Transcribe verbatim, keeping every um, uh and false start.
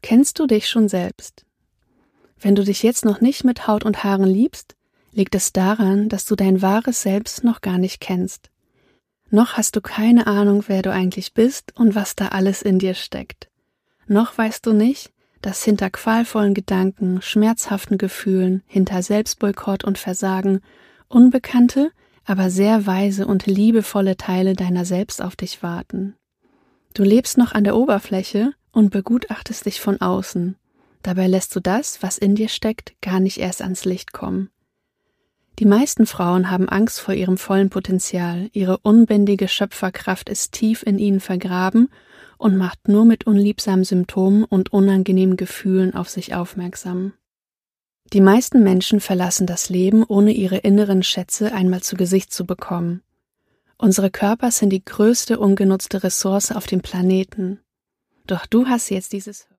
Kennst du dich schon selbst? Wenn du dich jetzt noch nicht mit Haut und Haaren liebst, liegt es daran, dass du dein wahres Selbst noch gar nicht kennst. Noch hast du keine Ahnung, wer du eigentlich bist und was da alles in dir steckt. Noch weißt du nicht, dass hinter qualvollen Gedanken, schmerzhaften Gefühlen, hinter Selbstboykott und Versagen unbekannte, aber sehr weise und liebevolle Teile deiner selbst auf dich warten. Du lebst noch an der Oberfläche und begutachtest dich von außen. Dabei lässt du das, was in dir steckt, gar nicht erst ans Licht kommen. Die meisten Frauen haben Angst vor ihrem vollen Potenzial, ihre unbändige Schöpferkraft ist tief in ihnen vergraben und macht nur mit unliebsamen Symptomen und unangenehmen Gefühlen auf sich aufmerksam. Die meisten Menschen verlassen das Leben, ohne ihre inneren Schätze einmal zu Gesicht zu bekommen. Unsere Körper sind die größte ungenutzte Ressource auf dem Planeten. Doch du hast jetzt dieses